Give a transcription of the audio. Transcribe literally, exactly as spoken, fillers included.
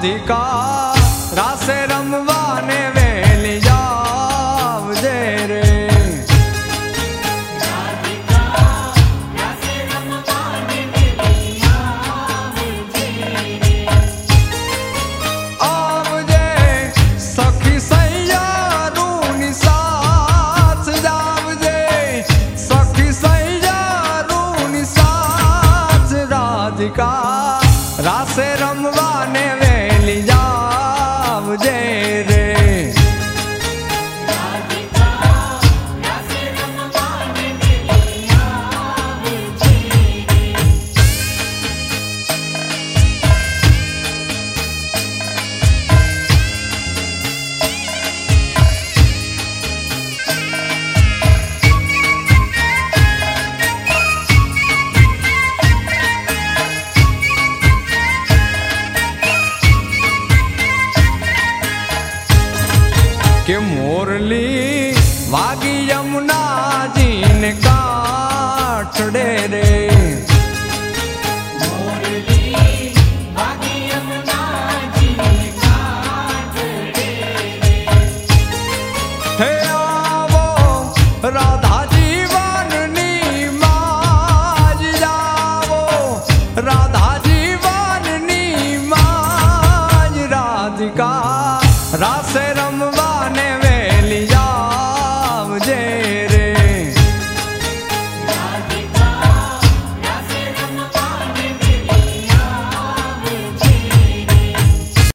राधिका रासे रमवाने वेली जावजे रे। राधिका रासे रमवाने वेली आवजे रे। आवजे सखी सैयारूनी साथ जावजे, सखी सैयारूनी साथ राधिका रासे रमवाने वेली जावजे रे। राधिका रासे रमवाने वेली आवजे रे। के मोरली वागी यमुना जी ने काठड़े रे। मोरली वागी यमुना जी ने काठड़े रे। हे आवो राधा जीवन नी माज जावो, राधा जीवन नी माज राधिका रासे रमवा